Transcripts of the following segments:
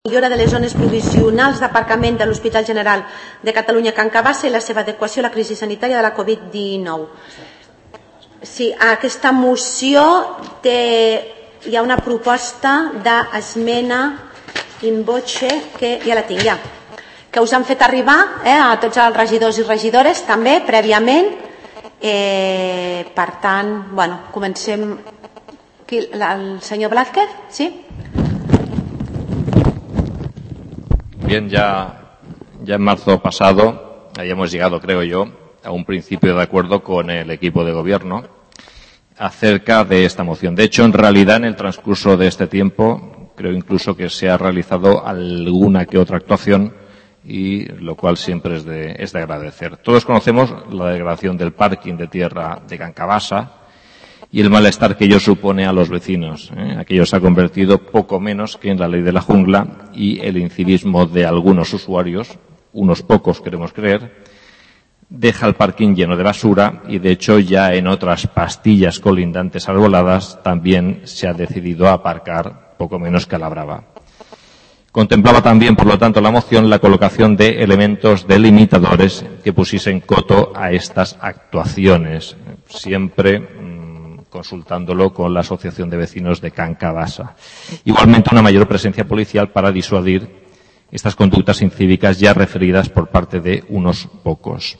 millora de les zones provisionals d'aparcament de l'Hospital General de Catalunya Can Cabassa i la seva adequació a la crisi sanitària de la Covid-19. Sí, aquesta moció hi ha una proposta d'esmena in voce que ja la tinc, que us han fet arribar a tots els regidors i regidores també prèviament. Per tant, comencem. El senyor Blázquez, ¿sí? Bien, ya en marzo pasado habíamos llegado, creo yo, a un principio de acuerdo con el equipo de gobierno acerca de esta moción. De hecho, en realidad, en el transcurso de este tiempo, creo incluso que se ha realizado alguna que otra actuación, y lo cual siempre es de agradecer. Todos conocemos la degradación del parking de tierra de Can Cabassa y el malestar que ello supone a los vecinos. Aquello se ha convertido poco menos que en la ley de la jungla, y el incivismo de algunos usuarios, unos pocos queremos creer, deja el parking lleno de basura, y de hecho ya en otras pastillas colindantes arboladas también se ha decidido aparcar poco menos que a la brava. Contemplaba también, por lo tanto, la moción la colocación de elementos delimitadores que pusiesen coto a estas actuaciones, siempre consultándolo con la Asociación de Vecinos de Can Cabassa. Igualmente, una mayor presencia policial para disuadir estas conductas incívicas ya referidas por parte de unos pocos.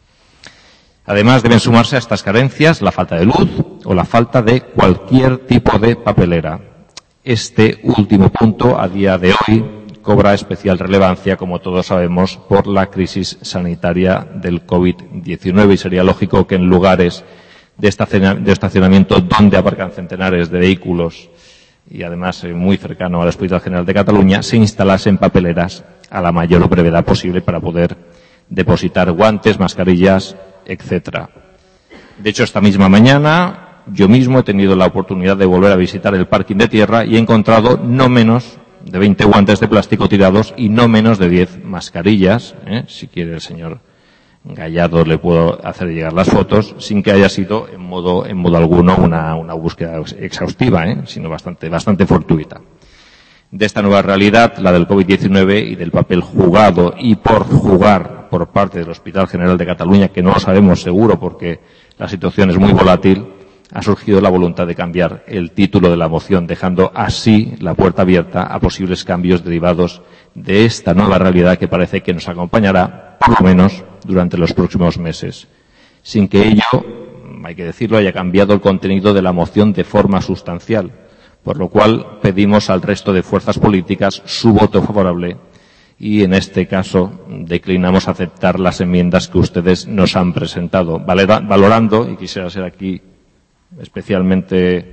Además, deben sumarse a estas carencias la falta de luz o la falta de cualquier tipo de papelera. Este último punto, a día de hoy, cobra especial relevancia, como todos sabemos, por la crisis sanitaria del COVID-19, y sería lógico que en lugares de estacionamiento donde aparcan centenares de vehículos, y además muy cercano al Hospital General de Cataluña, se instalasen papeleras a la mayor brevedad posible para poder depositar guantes, mascarillas, etcétera. De hecho, esta misma mañana yo mismo he tenido la oportunidad de volver a visitar el parking de tierra y he encontrado no menos de 20 guantes de plástico tirados y no menos de 10 mascarillas. Si quiere el señor Gallardo le puedo hacer llegar las fotos, sin que haya sido en modo alguno una búsqueda exhaustiva, sino bastante fortuita. De esta nueva realidad, la del COVID-19 y del papel jugado y por jugar por parte del Hospital General de Cataluña, que no lo sabemos seguro porque la situación es muy volátil, ha surgido la voluntad de cambiar el título de la moción, dejando así la puerta abierta a posibles cambios derivados de esta nueva realidad que parece que nos acompañará, por lo menos, durante los próximos meses, sin que ello, hay que decirlo, haya cambiado el contenido de la moción de forma sustancial, por lo cual pedimos al resto de fuerzas políticas su voto favorable, y en este caso declinamos aceptar las enmiendas que ustedes nos han presentado, valorando, y quisiera ser aquí especialmente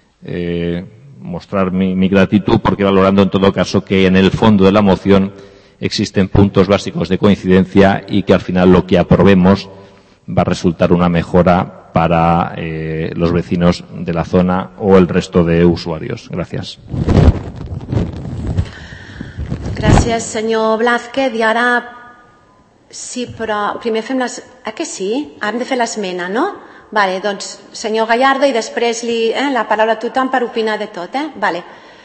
mostrar mi gratitud, porque valorando en todo caso que en el fondo de la moción existen puntos básicos de coincidencia y que al final lo que aprobemos va a resultar una mejora para los vecinos de la zona o el resto de usuarios. Gracias. Gràcies, senyor Blázquez. I ara, sí, però primer fem les... que sí? Hem de fer l'esmena, no? Vale, doncs, senyor Gallardo, i després la paraula a tothom per opinar de tot, Vale.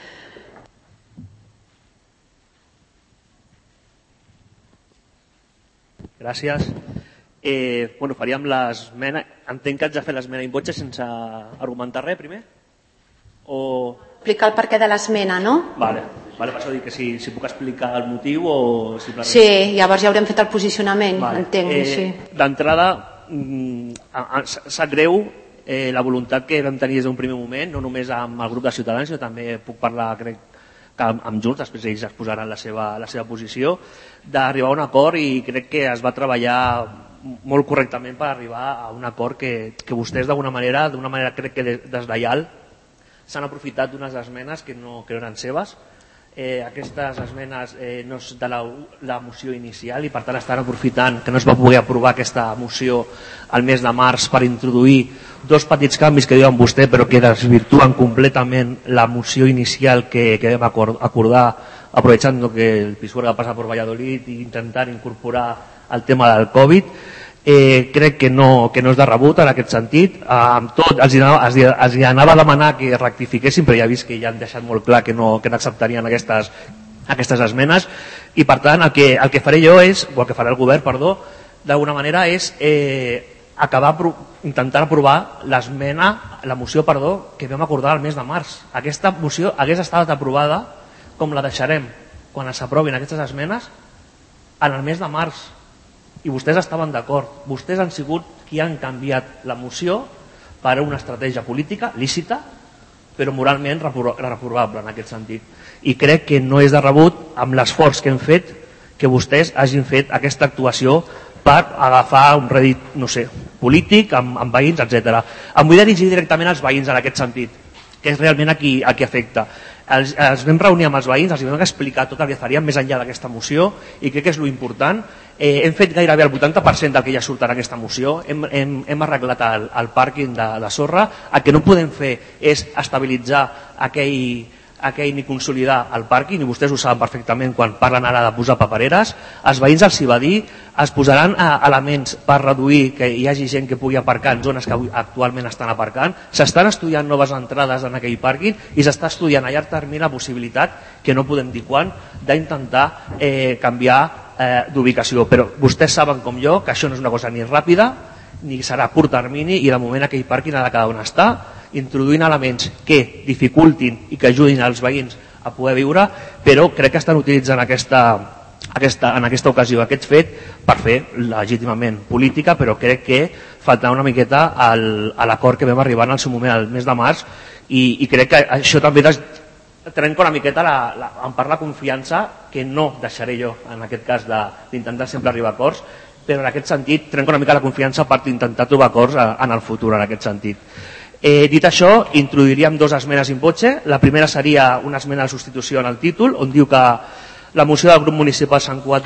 Gràcies. Faríem l'esmena. Entenc que haig de fer l'esmena in voce sense argumentar res, primer? O... Explicar el perquè de l'esmena, no? Vale, per això dic que si puc explicar el motiu o... Sí, llavors ja haurem fet el posicionament, entenc. D'entrada, sap greu la voluntat que vam tenir des d'un primer moment, no només amb el grup de Ciutadans, sinó també puc parlar, crec, amb Junts, després ells exposaran la seva posició, d'arribar a un acord, i crec que es va treballar molt correctament per arribar a un acord que vostès d'una manera crec que deslleial s'han aprofitat d'unes esmenes que no eren seves. Aquestes esmenes no és de la moció inicial i per tant estan aprofitant que no es va poder aprovar aquesta moció al mes de març per introduir dos petits canvis que diuen vostè però que desvirtuen completament la moció inicial que vam acordar, aprovechando que el Pisuerga passa per Valladolid i intentar incorporar el tema del Covid. Crec que no és de rebut en aquest sentit. Amb tot, els anava a demanar que rectifiquessin, però ja he vist que ja han deixat molt clar que no acceptarien aquestes aquestes esmenes i per tant el que faré jo és, o el que farà el govern, perdó, d'alguna manera és intentar aprovar la moció que vam acordar el mes de març. Aquesta moció hagués estat aprovada com la deixarem quan s'aprovin aquestes esmenes en el mes de març i vostès estaven d'acord. Vostès han sigut qui han canviat la moció per una estratègia política lícita però moralment reprovable en aquest sentit. I crec que no és de rebut amb l'esforç que hem fet que vostès hagin fet aquesta actuació per agafar un rèdit, no sé, polític, amb veïns, etc. Em vull dirigir directament als veïns en aquest sentit, que és realment a qui afecta. Els vam reunir amb els veïns, els vam explicar tot el que faríem més enllà d'aquesta moció i crec que és l'important. Hem fet gairebé el 80% del que ja surt en aquesta moció, hem arreglat el pàrquing de sorra. El que no podem fer és estabilitzar aquell ni consolidar el pàrquing, i vostès ho saben perfectament quan parlen ara de posar papereres. Els veïns els hi va dir, es posaran elements per reduir que hi hagi gent que pugui aparcar en zones que actualment estan aparcant, s'estan estudiant noves entrades en aquell pàrquing i s'està estudiant a llarg termini la possibilitat, que no podem dir quan, d'intentar canviar d'ubicació. Però vostès saben com jo que això no és una cosa ni ràpida ni serà a curt termini i de moment aquell pàrquing ha de quedar on està, introduint elements que dificultin i que ajudin als veïns a poder viure, però crec que estan utilitzant en aquesta ocasió aquest fet per fer legítimament política, però crec que faltarà una miqueta a l'acord que vam arribar en el seu moment al mes de març i crec que això també trenca una miqueta en part la confiança que no deixaré jo en aquest cas d'intentar sempre arribar a acords, però en aquest sentit trenca una mica la confiança per intentar trobar acords en el futur en aquest sentit. Dit això, introduiríem dues esmenes in voce. La primera seria una esmena de substitució en el títol, on diu que la moció del grup municipal Sant Cugat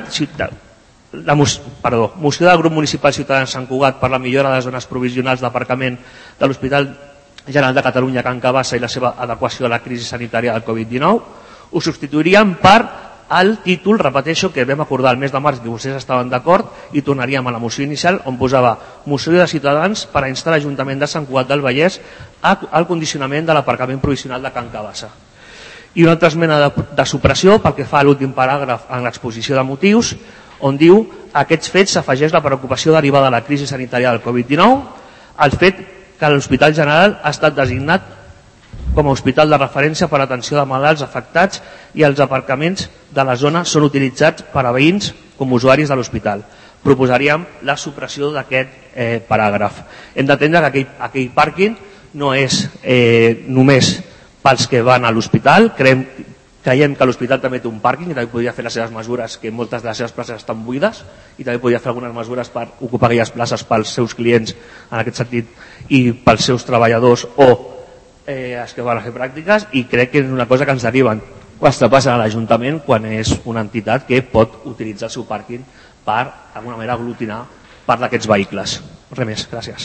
moció del grup municipal Ciutadans Sant Cugat per la millora de les zones provisionals d'aparcament de l'Hospital General de Catalunya Can Cabassa i la seva adequació a la crisi sanitària del Covid-19, ho substituiríem per el títol, repeteixo, que vam acordar el mes de març que vostès estaven d'acord i tornaríem a la moció inicial on posava moció de Ciutadans per a instar l'Ajuntament de Sant Cugat del Vallès al condicionament de l'aparcament provisional de Can Cabassa. I una altra esmena de supressió pel que fa a l'últim paràgraf en l'exposició de motius, on diu a aquests fets s'afegeix la preocupació derivada de la crisi sanitària del Covid-19, el fet que l'Hospital General ha estat designat com a hospital de referència per a atenció de malalts afectats i els aparcaments de la zona són utilitzats per a veïns com a usuaris de l'hospital. Proposaríem la supressió d'aquest paràgraf. Hem d'entendre que aquell pàrquing no és només pels que van a l'hospital, creiem que l'hospital també té un pàrquing i també podria fer les seves mesures, que moltes de les seves places estan buides, i també podria fer algunes mesures per ocupar aquelles places pels seus clients en aquest sentit i pels seus treballadors o els que van a fer pràctiques, i crec que és una cosa que ens deriven quan passa a l'Ajuntament quan és una entitat que pot utilitzar el seu pàrquing per d'alguna manera aglutinar part d'aquests vehicles. Res més, gràcies.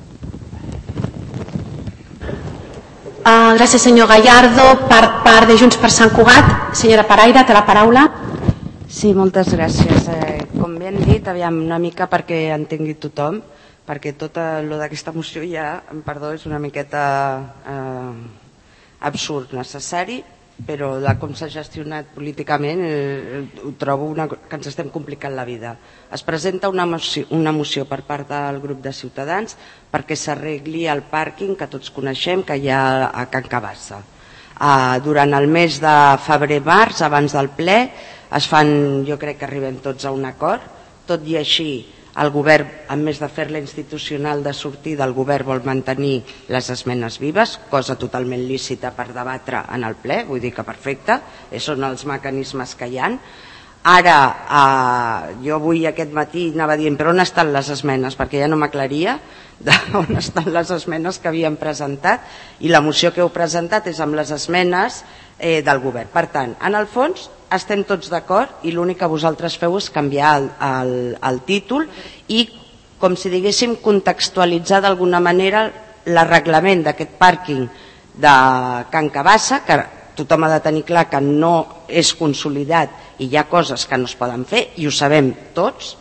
Gràcies, senyor Gallardo. Per part de Junts per Sant Cugat, senyora Paraire, té la paraula. Sí, moltes gràcies. Com bé han dit, aviam una mica perquè entengui tothom, perquè tot el d'aquesta moció ja, perdó, és una miqueta absurd, necessari, però com s'ha gestionat políticament ho trobo que ens estem complicant la vida. Es presenta una moció per part del grup de Ciutadans perquè s'arregli el pàrquing que tots coneixem que hi ha a Can Cabassa. Durant el mes de febrer-març, abans del ple, es fan, jo crec que arribem tots a un acord, tot i així el govern, en més de fer-la institucional de sortida, el govern vol mantenir les esmenes vives, cosa totalment lícita per debatre en el ple, vull dir que perfecte, són els mecanismes que hi ha. Ara, jo avui aquest matí anava dient, però on estan les esmenes? Perquè ja no m'aclaria on estan les esmenes que havíem presentat, i la moció que heu presentat és amb les esmenes del govern. Per tant, en el fons estem tots d'acord i l'únic que vosaltres feu és canviar el títol i, com si diguéssim, contextualitzar d'alguna manera l'arreglament d'aquest pàrquing de Can Cabassa, que tothom ha de tenir clar que no és consolidat i hi ha coses que no es poden fer i ho sabem tots,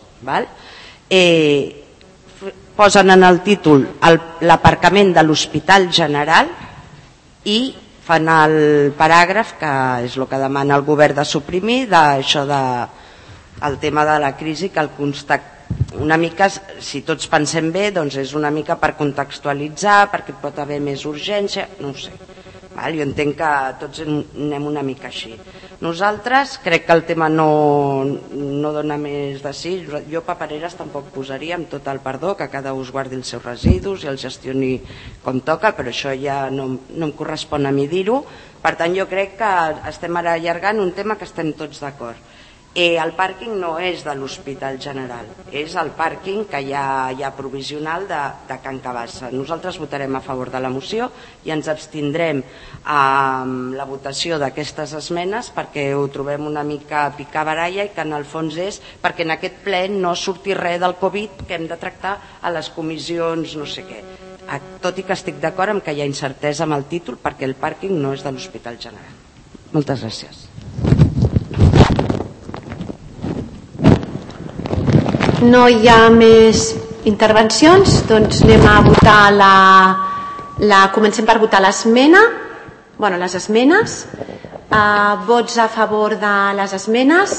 posen en el títol l'aparcament de l'Hospital General i agafant el paràgraf, que és el que demana el govern de suprimir, d'això el tema de la crisi, que una mica, si tots pensem bé, doncs és una mica per contextualitzar, perquè pot haver més urgència, no ho sé. Jo entenc que tots anem una mica així. Nosaltres crec que el tema no dona més de sí. Jo papereres tampoc posaria, amb tot el perdó, que cada ús guardi els seus residus i els gestioni com toca, però això ja no em correspon a mi dir-ho. Per tant, jo crec que estem ara allargant un tema que estem tots d'acord. El pàrquing no és de l'Hospital General, és el pàrquing que hi ha provisional de Can Cabassa. Nosaltres votarem a favor de la moció i ens abstindrem amb la votació d'aquestes esmenes perquè ho trobem una mica picabaralla i que en el fons és perquè en aquest ple no surti res del Covid que hem de tractar a les comissions no sé què. Tot i que estic d'acord amb que hi ha incertesa amb el títol perquè el pàrquing no és de l'Hospital General. Moltes gràcies. No hi ha més intervencions, doncs anem a votar comencem per votar l'esmena, les esmenes. Vots a favor de les esmenes.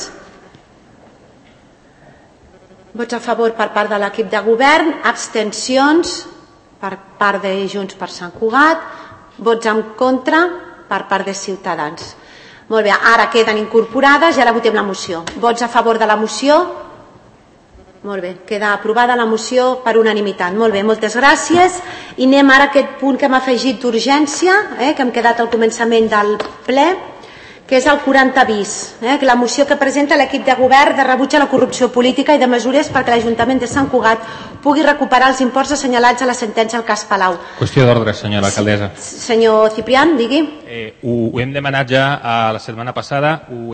Vots a favor per part de l'equip de govern, abstencions per part de Junts per Sant Cugat, vots en contra per part de Ciutadans. Molt bé, ara queden incorporades i ara votem la moció. Vots a favor de la moció? Molt bé, queda aprovada la moció per unanimitat. Molt bé, moltes gràcies. I anem ara a aquest punt que hem afegit d'urgència, que hem quedat al començament del ple, que és el 40 bis, la moció que presenta l'equip de govern de rebuig a la corrupció política i de mesures perquè l'Ajuntament de Sant Cugat pugui recuperar els imports assenyalats a la sentència del cas Palau. Qüestió d'ordre, senyora alcaldessa. Senyor Ciprián, digui. Ho hem demanat ja la setmana passada,